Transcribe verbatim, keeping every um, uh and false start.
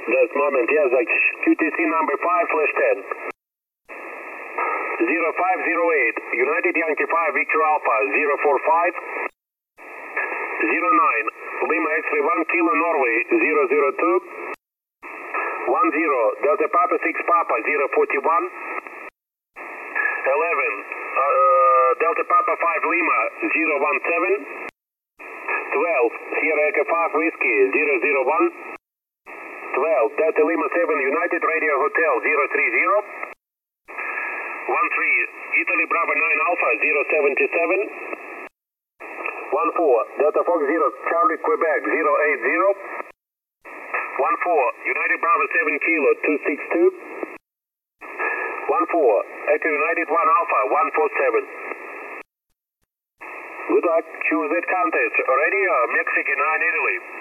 Just moment, yes, like Q T C number five slash ten. zero five zero eight, United Yankee five, Victor Alpha, zero four five. zero nine, Lima X-ray one, Kilo Norway, zero zero two. one zero, Delta Papa six Papa, zero forty-one. eleven, uh, Delta Papa five Lima, zero one seven. twelve, Sierra Echo five Whiskey, zero zero one. twelve, Delta Lima seven United Radio Hotel, zero three zero. one three, Italy Bravo nine Alpha, zero seven seven. one four, Delta Fox zero Charlie Quebec, zero eight zero. one four, United Bravo seven Kilo, two six two. one four, Echo United one Alpha, one four seven. Good luck, Q Z Contest, Radio Mexican nine Italy.